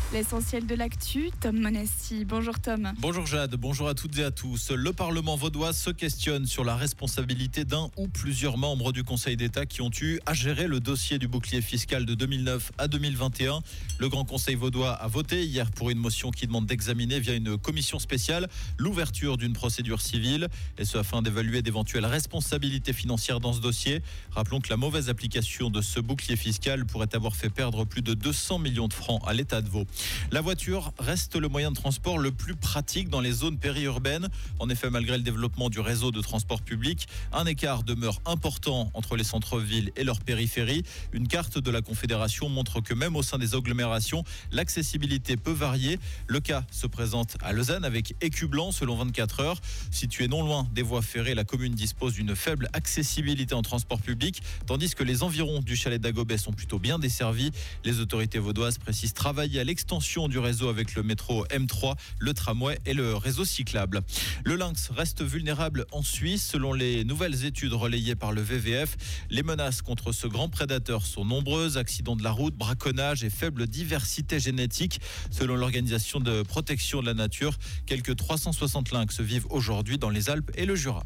L'essentiel de l'actu, Tom Monesti. Bonjour Tom. Bonjour Jade, bonjour à toutes et à tous. Le Parlement vaudois se questionne sur la responsabilité d'un ou plusieurs membres du Conseil d'État qui ont eu à gérer le dossier du bouclier fiscal de 2009 à 2021. Le Grand Conseil vaudois a voté hier pour une motion qui demande d'examiner via une commission spéciale l'ouverture d'une procédure civile, et ce afin d'évaluer d'éventuelles responsabilités financières dans ce dossier. Rappelons que la mauvaise application de ce bouclier fiscal pourrait avoir fait perdre plus de 200 millions de francs à l'État de Vaud. La voiture reste le moyen de transport le plus pratique dans les zones périurbaines. En effet, malgré le développement du réseau de transport public, un écart demeure important entre les centres-villes et leurs périphéries. Une carte de la Confédération montre que même au sein des agglomérations, l'accessibilité peut varier. Le cas se présente à Lausanne avec Écublanc selon 24 heures. Situé non loin des voies ferrées, la commune dispose d'une faible accessibilité en transport public, tandis que les environs du chalet d'Agobet sont plutôt bien desservis. Les autorités vaudoises précisent travailler à l'extension du réseau avec le métro M3, le tramway et le réseau cyclable. Le lynx reste vulnérable en Suisse. Selon les nouvelles études relayées par le VVF, les menaces contre ce grand prédateur sont nombreuses. Accidents de la route, braconnage et faible diversité génétique. Selon l'Organisation de protection de la nature, quelques 360 lynx vivent aujourd'hui dans les Alpes et le Jura.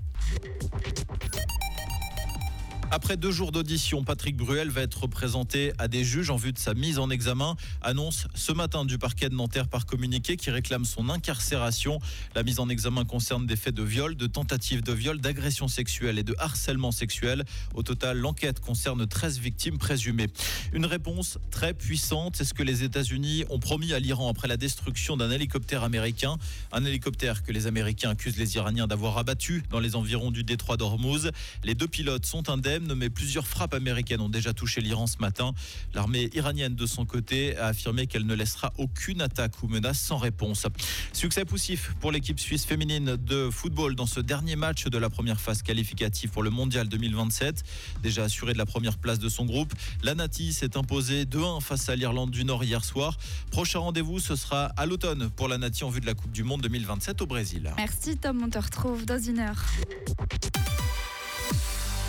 Après 2 jours d'audition, Patrick Bruel va être présenté à des juges en vue de sa mise en examen. Annonce ce matin du parquet de Nanterre par communiqué qui réclame son incarcération. La mise en examen concerne des faits de viol, de tentative de viol, d'agression sexuelle et de harcèlement sexuel. Au total, l'enquête concerne 13 victimes présumées. Une réponse très puissante, c'est ce que les États-Unis ont promis à l'Iran après la destruction d'un hélicoptère américain. Un hélicoptère que les Américains accusent les Iraniens d'avoir abattu dans les environs du détroit d'Ormuz. Les 2 pilotes sont indemnes, mais plusieurs frappes américaines ont déjà touché l'Iran ce matin. L'armée iranienne, de son côté, a affirmé qu'elle ne laissera aucune attaque ou menace sans réponse. Succès poussif pour l'équipe suisse féminine de football dans ce dernier match de la première phase qualificative pour le Mondial 2027. Déjà assurée de la première place de son groupe, la Nati s'est imposée 2-1 face à l'Irlande du Nord hier soir. Prochain rendez-vous, ce sera à l'automne pour la Nati en vue de la Coupe du Monde 2027 au Brésil. Merci Tom, on te retrouve dans 1 heure.